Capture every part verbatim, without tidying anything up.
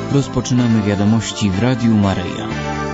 Rozpoczynamy wiadomości w Radiu Maryja.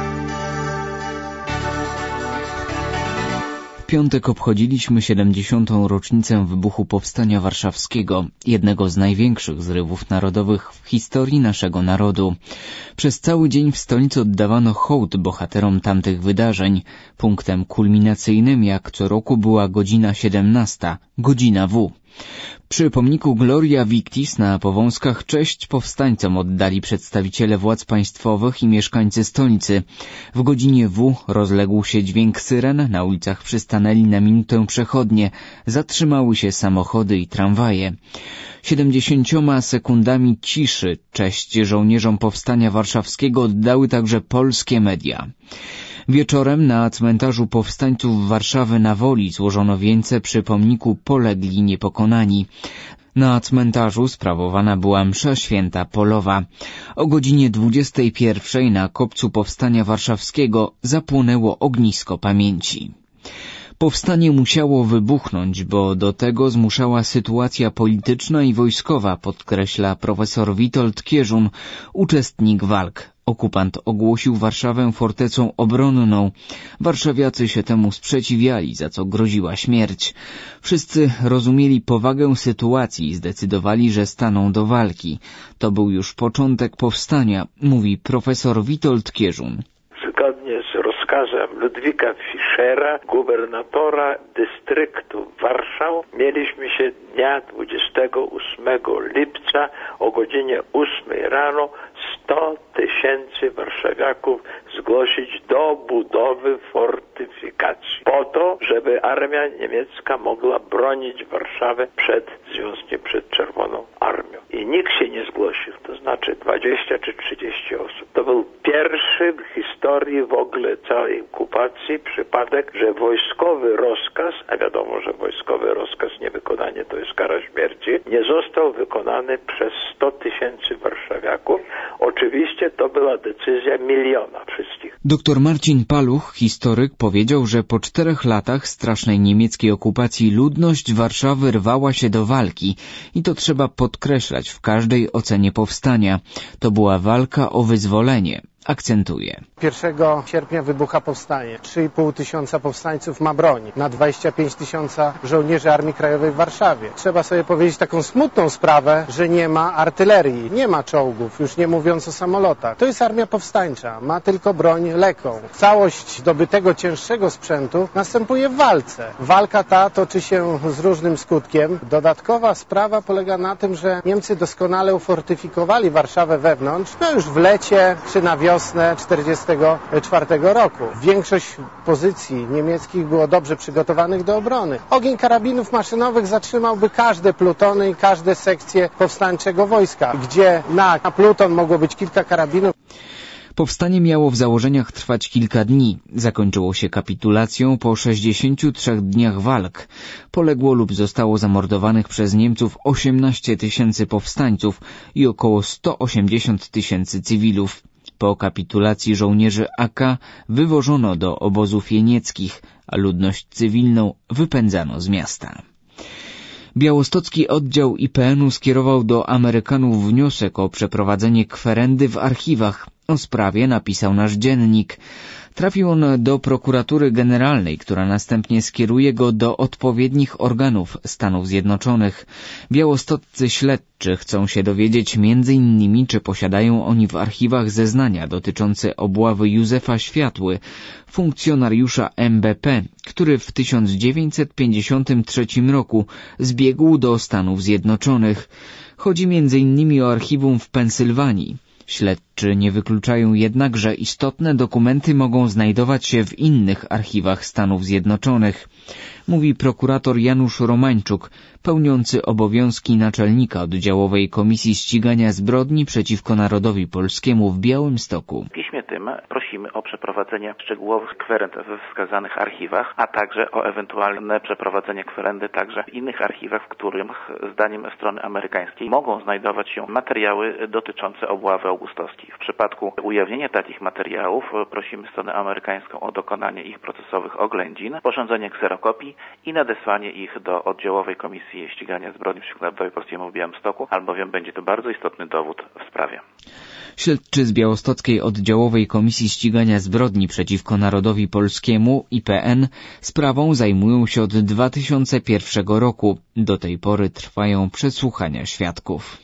W piątek obchodziliśmy siedemdziesiątą rocznicę wybuchu Powstania Warszawskiego, jednego z największych zrywów narodowych w historii naszego narodu. Przez cały dzień w stolicy oddawano hołd bohaterom tamtych wydarzeń. Punktem kulminacyjnym jak co roku była godzina siedemnasta, godzina W. Przy pomniku Gloria Victis na Powązkach cześć powstańcom oddali przedstawiciele władz państwowych i mieszkańcy stolicy. W godzinie W rozległ się dźwięk syren, na ulicach przystanęli na minutę przechodnie, zatrzymały się samochody i tramwaje. Siedemdziesięcioma sekundami ciszy cześć żołnierzom Powstania Warszawskiego oddały także polskie media. Wieczorem na cmentarzu powstańców Warszawy na Woli złożono wieńce przy pomniku Polegli Niepokonani. Na cmentarzu sprawowana była msza święta polowa. O godzinie dwudziestej pierwszej na kopcu Powstania Warszawskiego zapłonęło ognisko pamięci. Powstanie musiało wybuchnąć, bo do tego zmuszała sytuacja polityczna i wojskowa, podkreśla profesor Witold Kieżun, uczestnik walk. Okupant ogłosił Warszawę fortecą obronną. Warszawiacy się temu sprzeciwiali, za co groziła śmierć. Wszyscy rozumieli powagę sytuacji i zdecydowali, że staną do walki. To był już początek powstania, mówi profesor Witold Kieżun. Zgodnie z rozkazem Ludwika Fischera, gubernatora dystryktu Warszaw, mieliśmy się dnia dwudziestego ósmego lipca o godzinie ósmej rano sto tysięcy warszawiaków zgłosić do budowy fortyfikacji po to, żeby armia niemiecka mogła bronić Warszawę przed związkiem, przed Czerwoną Armią. I nikt się nie zgłosił, to znaczy dwadzieścia czy trzydzieści osób. To był pierwszy w historii w ogóle całej okupacji przypadek, że wojskowy rozkaz, a wiadomo, że wojskowy rozkaz niewykonanie to jest kara śmierci, nie został wykonany przez sto tysięcy warszawiaków. Oczywiście to była decyzja miliona wszystkich. Doktor Marcin Paluch, historyk, powiedział, że po czterech latach strasznej niemieckiej okupacji ludność Warszawy rwała się do walki i to trzeba podkreślać w każdej ocenie powstania. To była walka o wyzwolenie. Akcentuje. pierwszego sierpnia wybucha powstanie. trzy i pół tysiąca powstańców ma broń na dwadzieścia pięć tysięcy żołnierzy Armii Krajowej w Warszawie. Trzeba sobie powiedzieć taką smutną sprawę, że nie ma artylerii, nie ma czołgów, już nie mówiąc o samolotach. To jest armia powstańcza, ma tylko broń lekką. Całość zdobytego cięższego sprzętu następuje w walce. Walka ta toczy się z różnym skutkiem. Dodatkowa sprawa polega na tym, że Niemcy doskonale ufortyfikowali Warszawę wewnątrz, no już w lecie czy na wiosnę wiosnę czterdziestego czwartego roku. Większość pozycji niemieckich było dobrze przygotowanych do obrony. Ogień karabinów maszynowych zatrzymałby każde plutony i każde sekcje powstańczego wojska, gdzie na, na pluton mogło być kilka karabinów. Powstanie miało w założeniach trwać kilka dni. Zakończyło się kapitulacją po sześćdziesięciu trzech dniach walk. Poległo lub zostało zamordowanych przez Niemców osiemnaście tysięcy powstańców i około sto osiemdziesiąt tysięcy cywilów. Po kapitulacji żołnierzy A K wywożono do obozów jenieckich, a ludność cywilną wypędzano z miasta. Białostocki oddział I P N u skierował do Amerykanów wniosek o przeprowadzenie kwerendy w archiwach. O sprawie napisał nasz dziennik. Trafił on do prokuratury generalnej, która następnie skieruje go do odpowiednich organów Stanów Zjednoczonych. Białostoccy śledczy chcą się dowiedzieć między innymi, czy posiadają oni w archiwach zeznania dotyczące obławy Józefa Światły, funkcjonariusza M B P, który w tysiąc dziewięćset pięćdziesiątym trzecim roku zbiegł do Stanów Zjednoczonych. Chodzi między innymi o archiwum w Pensylwanii. Śledczy nie wykluczają jednak, że istotne dokumenty mogą znajdować się w innych archiwach Stanów Zjednoczonych, mówi prokurator Janusz Romańczuk, pełniący obowiązki naczelnika oddziałowej Komisji Ścigania Zbrodni przeciwko Narodowi Polskiemu w Białymstoku. W piśmie tym prosimy o przeprowadzenie szczegółowych kwerend we wskazanych archiwach, a także o ewentualne przeprowadzenie kwerendy także w innych archiwach, w których zdaniem strony amerykańskiej mogą znajdować się materiały dotyczące obławy augustowskiej. W przypadku ujawnienia takich materiałów prosimy stronę amerykańską o dokonanie ich procesowych oględzin, sporządzenie kserokopii i nadesłanie ich do oddziałowej Komisji Ścigania Zbrodni przeciwko Narodowi Polskiemu w Białymstoku, albowiem będzie to bardzo istotny dowód w sprawie. Śledczy z Białostockiej Oddziałowej Komisji Ścigania Zbrodni przeciwko Narodowi Polskiemu I P N sprawą zajmują się od dwa tysiące pierwszego roku. Do tej pory trwają przesłuchania świadków.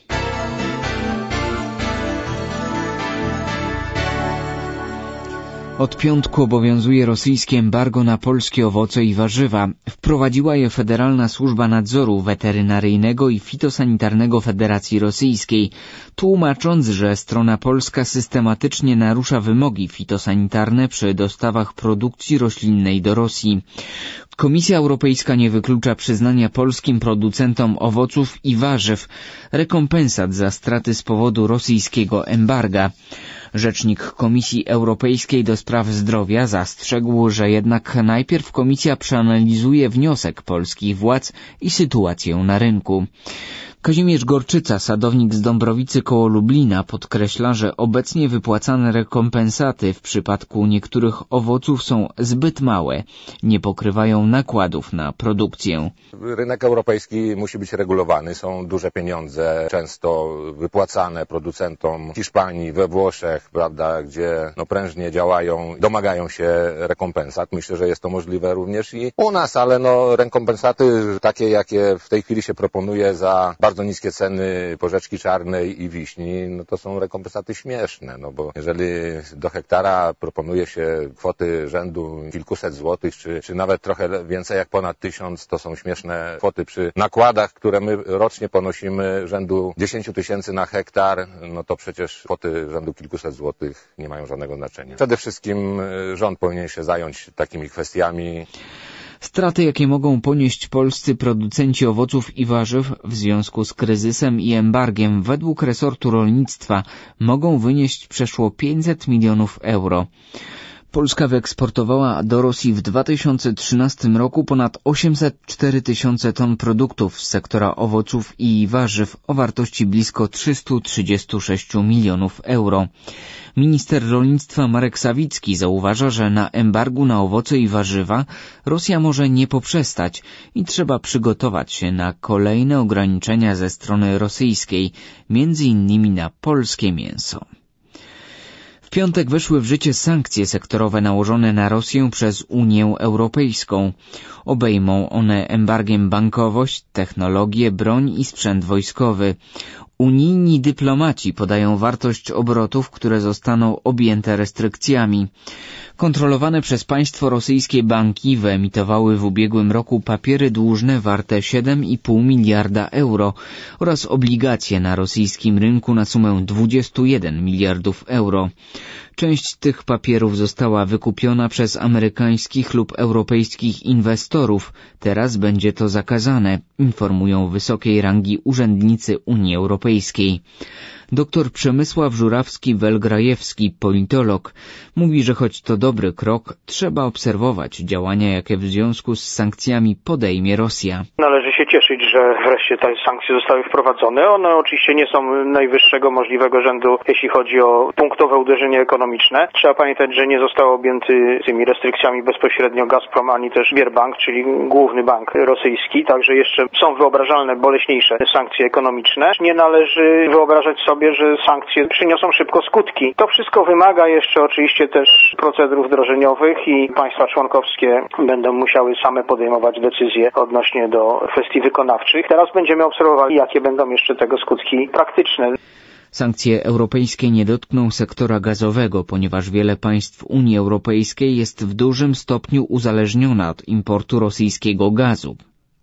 Od piątku obowiązuje rosyjskie embargo na polskie owoce i warzywa. Wprowadziła je Federalna Służba Nadzoru Weterynaryjnego i Fitosanitarnego Federacji Rosyjskiej, tłumacząc, że strona polska systematycznie narusza wymogi fitosanitarne przy dostawach produkcji roślinnej do Rosji. Komisja Europejska nie wyklucza przyznania polskim producentom owoców i warzyw rekompensat za straty z powodu rosyjskiego embarga. Rzecznik Komisji Europejskiej do spraw zdrowia zastrzegł, że jednak najpierw komisja przeanalizuje wniosek polskich władz i sytuację na rynku. Kazimierz Gorczyca, sadownik z Dąbrowicy koło Lublina, podkreśla, że obecnie wypłacane rekompensaty w przypadku niektórych owoców są zbyt małe, nie pokrywają nakładów na produkcję. Rynek europejski musi być regulowany, są duże pieniądze, często wypłacane producentom w Hiszpanii, we Włoszech, prawda, gdzie no, prężnie działają, domagają się rekompensat. Myślę, że jest to możliwe również i u nas, ale no, rekompensaty takie, jakie w tej chwili się proponuje za bardzo niskie ceny porzeczki czarnej i wiśni, no to są rekompensaty śmieszne, no bo jeżeli do hektara proponuje się kwoty rzędu kilkuset złotych, czy, czy nawet trochę więcej jak ponad tysiąc, to są śmieszne kwoty przy nakładach, które my rocznie ponosimy rzędu dziesięć tysięcy na hektar, no to przecież kwoty rzędu kilkuset złotych nie mają żadnego znaczenia. Przede wszystkim rząd powinien się zająć takimi kwestiami. Straty, jakie mogą ponieść polscy producenci owoców i warzyw w związku z kryzysem i embargiem, według resortu rolnictwa mogą wynieść przeszło pięćset milionów euro. Polska wyeksportowała do Rosji w dwa tysiące trzynastym roku ponad osiemset cztery tysiące ton produktów z sektora owoców i warzyw o wartości blisko trzysta trzydzieści sześć milionów euro. Minister rolnictwa Marek Sawicki zauważa, że na embargu na owoce i warzywa Rosja może nie poprzestać i trzeba przygotować się na kolejne ograniczenia ze strony rosyjskiej, między innymi na polskie mięso. W piątek weszły w życie sankcje sektorowe nałożone na Rosję przez Unię Europejską. Obejmą one embargiem bankowość, technologię, broń i sprzęt wojskowy. Unijni dyplomaci podają wartość obrotów, które zostaną objęte restrykcjami. Kontrolowane przez państwo rosyjskie banki wyemitowały w ubiegłym roku papiery dłużne warte siedem i pół miliarda euro oraz obligacje na rosyjskim rynku na sumę dwadzieścia jeden miliardów euro. Część tych papierów została wykupiona przez amerykańskich lub europejskich inwestorów. Teraz będzie to zakazane, informują wysokiej rangi urzędnicy Unii Europejskiej. Doktor Przemysław Żurawski-Welgrajewski, politolog, mówi, że choć to dobry krok, trzeba obserwować działania, jakie w związku z sankcjami podejmie Rosja. Należy się cieszyć, że wreszcie te sankcje zostały wprowadzone. One oczywiście nie są najwyższego możliwego rzędu, jeśli chodzi o punktowe uderzenie ekonomiczne. Trzeba pamiętać, że nie został objęty tymi restrykcjami bezpośrednio Gazprom, ani też Sberbank, czyli główny bank rosyjski. Także jeszcze są wyobrażalne boleśniejsze sankcje ekonomiczne. Nie należy wyobrażać sobie, że sankcje przyniosą szybko skutki. To wszystko wymaga jeszcze oczywiście też procedur wdrożeniowych i państwa członkowskie będą musiały same podejmować decyzje odnośnie do kwestii wykonawczych. Teraz będziemy obserwowali, jakie będą jeszcze tego skutki praktyczne. Sankcje europejskie nie dotkną sektora gazowego, ponieważ wiele państw Unii Europejskiej jest w dużym stopniu uzależniona od importu rosyjskiego gazu.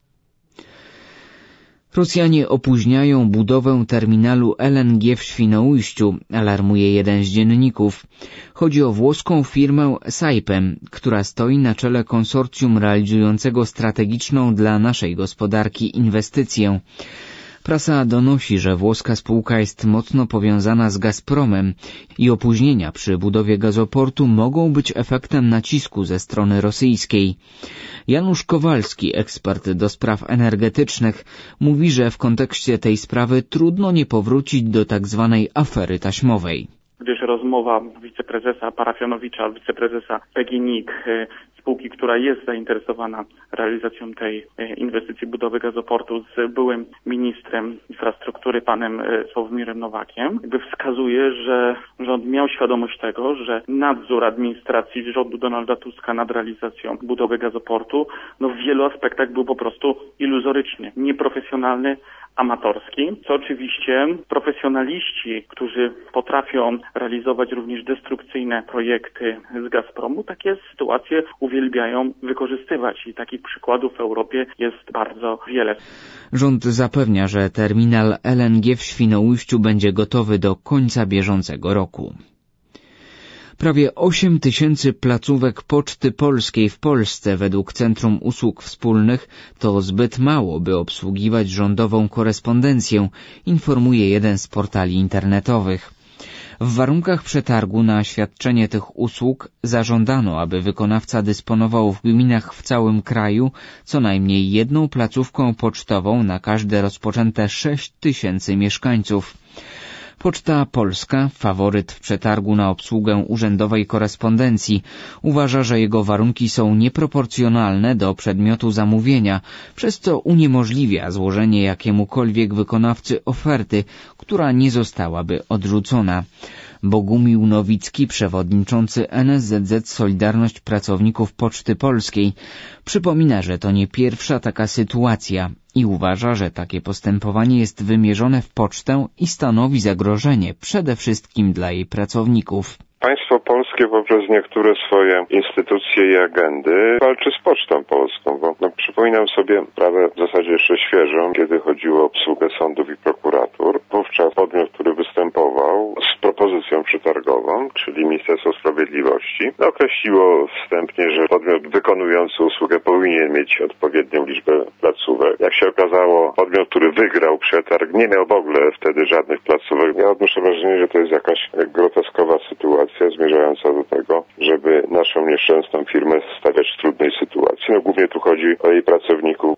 Rosjanie opóźniają budowę terminalu L N G w Świnoujściu, alarmuje jeden z dzienników. Chodzi o włoską firmę Saipem, która stoi na czele konsorcjum realizującego strategiczną dla naszej gospodarki inwestycję. Prasa donosi, że włoska spółka jest mocno powiązana z Gazpromem i opóźnienia przy budowie gazoportu mogą być efektem nacisku ze strony rosyjskiej. Janusz Kowalski, ekspert do spraw energetycznych, mówi, że w kontekście tej sprawy trudno nie powrócić do tak zwanej afery taśmowej. Gdyż rozmowa wiceprezesa Parafianowicza, wiceprezesa P G N I K, spółki, która jest zainteresowana realizacją tej inwestycji budowy gazoportu, z byłym ministrem infrastruktury panem Sławomirem Nowakiem, jakby wskazuje, że rząd miał świadomość tego, że nadzór administracji rządu Donalda Tuska nad realizacją budowy gazoportu no w wielu aspektach był po prostu iluzoryczny, nieprofesjonalny, amatorski, co oczywiście profesjonaliści, którzy potrafią realizować również destrukcyjne projekty z Gazpromu, takie sytuacje uwielbiają wykorzystywać i takich przykładów w Europie jest bardzo wiele. Rząd zapewnia, że terminal L N G w Świnoujściu będzie gotowy do końca bieżącego roku. Prawie osiem tysięcy placówek Poczty Polskiej w Polsce według Centrum Usług Wspólnych to zbyt mało, by obsługiwać rządową korespondencję, informuje jeden z portali internetowych. W warunkach przetargu na świadczenie tych usług zażądano, aby wykonawca dysponował w gminach w całym kraju co najmniej jedną placówką pocztową na każde rozpoczęte sześć tysięcy mieszkańców. Poczta Polska, faworyt w przetargu na obsługę urzędowej korespondencji, uważa, że jego warunki są nieproporcjonalne do przedmiotu zamówienia, przez co uniemożliwia złożenie jakiemukolwiek wykonawcy oferty, która nie zostałaby odrzucona. Bogumił Nowicki, przewodniczący N S Z Z Solidarność Pracowników Poczty Polskiej, przypomina, że to nie pierwsza taka sytuacja i uważa, że takie postępowanie jest wymierzone w pocztę i stanowi zagrożenie przede wszystkim dla jej pracowników. Państwo polskie poprzez niektóre swoje instytucje i agendy walczy z Pocztą Polską, bo no, przypominam sobie sprawę w zasadzie jeszcze świeżą, kiedy chodziło o obsługę sądów i prokuratur. Wówczas podmiot, który występował z propozycją przetargową, czyli Ministerstwo Sprawiedliwości, no, określiło wstępnie, że podmiot wykonujący usługę powinien mieć odpowiednią liczbę placówek. Jak się okazało, podmiot, który wygrał przetarg, nie miał w ogóle wtedy żadnych placówek. Ja odnoszę wrażenie, że to jest jakaś groteskowa sytuacja, zmierzająca do tego, żeby naszą nieszczęsną firmę stawiać w trudnej sytuacji. No głównie tu chodzi o jej pracowników.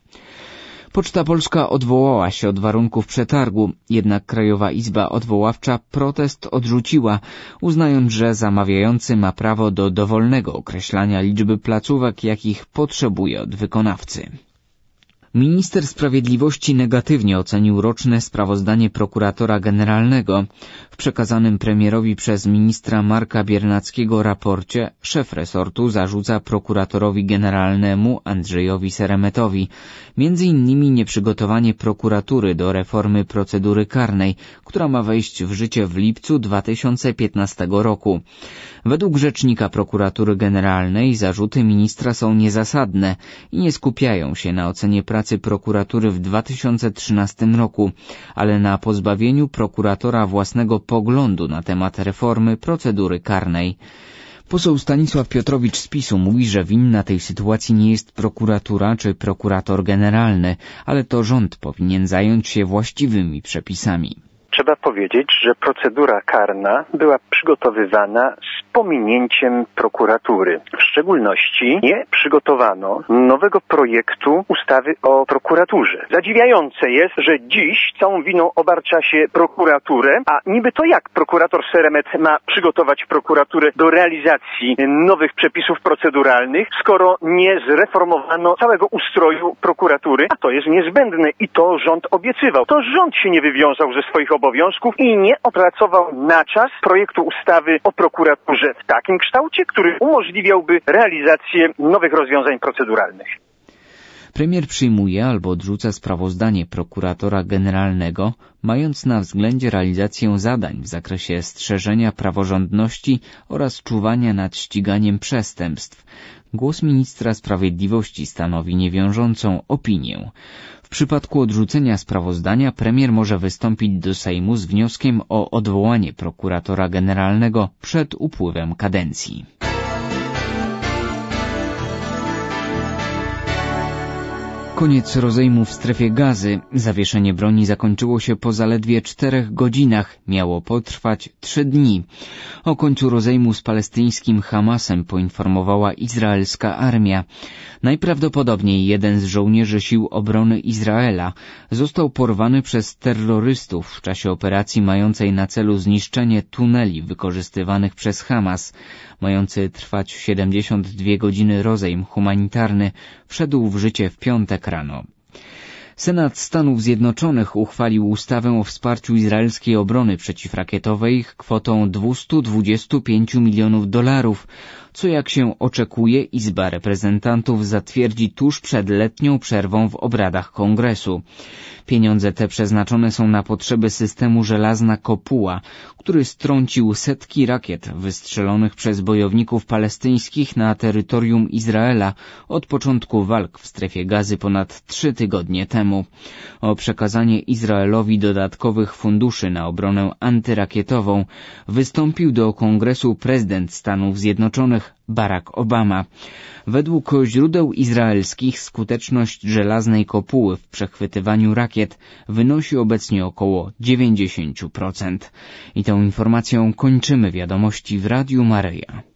Poczta Polska odwołała się od warunków przetargu, jednak Krajowa Izba Odwoławcza protest odrzuciła, uznając, że zamawiający ma prawo do dowolnego określania liczby placówek, jakich potrzebuje od wykonawcy. Minister Sprawiedliwości negatywnie ocenił roczne sprawozdanie prokuratora generalnego. W przekazanym premierowi przez ministra Marka Biernackiego raporcie szef resortu zarzuca prokuratorowi generalnemu Andrzejowi Seremetowi między innymi nieprzygotowanie prokuratury do reformy procedury karnej, która ma wejść w życie w lipcu dwa tysiące piętnastego roku. Według rzecznika prokuratury generalnej zarzuty ministra są niezasadne i nie skupiają się na ocenie pracy prokuratury w dwa tysiące trzynastym roku, ale na pozbawieniu prokuratora własnego poglądu na temat reformy procedury karnej. Poseł Stanisław Piotrowicz z PiS-u mówi, że winna tej sytuacji nie jest prokuratura czy prokurator generalny, ale to rząd powinien zająć się właściwymi przepisami. Trzeba powiedzieć, że procedura karna była przygotowywana z pominięciem prokuratury. W szczególności nie przygotowano nowego projektu ustawy o prokuraturze. Zadziwiające jest, że dziś całą winą obarcza się prokuraturę, a niby to jak prokurator Seremet ma przygotować prokuraturę do realizacji nowych przepisów proceduralnych, skoro nie zreformowano całego ustroju prokuratury, a to jest niezbędne i to rząd obiecywał. To rząd się nie wywiązał ze swoich obowiązków i nie opracował na czas projektu ustawy o prokuraturze w takim kształcie, który umożliwiałby realizację nowych rozwiązań proceduralnych. Premier przyjmuje albo odrzuca sprawozdanie prokuratora generalnego, mając na względzie realizację zadań w zakresie strzeżenia praworządności oraz czuwania nad ściganiem przestępstw. Głos ministra sprawiedliwości stanowi niewiążącą opinię. W przypadku odrzucenia sprawozdania premier może wystąpić do Sejmu z wnioskiem o odwołanie prokuratora generalnego przed upływem kadencji. Koniec rozejmu w strefie Gazy. Zawieszenie broni zakończyło się po zaledwie czterech godzinach. Miało potrwać trzy dni. O końcu rozejmu z palestyńskim Hamasem poinformowała izraelska armia. Najprawdopodobniej jeden z żołnierzy sił obrony Izraela został porwany przez terrorystów w czasie operacji mającej na celu zniszczenie tuneli wykorzystywanych przez Hamas. Mający trwać siedemdziesiąt dwie godziny rozejm humanitarny wszedł w życie w piątek rano. Senat Stanów Zjednoczonych uchwalił ustawę o wsparciu izraelskiej obrony przeciwrakietowej kwotą dwieście dwadzieścia pięć milionów dolarów, co jak się oczekuje Izba Reprezentantów zatwierdzi tuż przed letnią przerwą w obradach Kongresu. Pieniądze te przeznaczone są na potrzeby systemu Żelazna Kopuła, który strącił setki rakiet wystrzelonych przez bojowników palestyńskich na terytorium Izraela od początku walk w strefie Gazy ponad trzy tygodnie temu. O przekazanie Izraelowi dodatkowych funduszy na obronę antyrakietową wystąpił do Kongresu prezydent Stanów Zjednoczonych Barack Obama. Według źródeł izraelskich skuteczność żelaznej kopuły w przechwytywaniu rakiet wynosi obecnie około dziewięćdziesiąt procent. I tą informacją kończymy wiadomości w Radiu Maryja.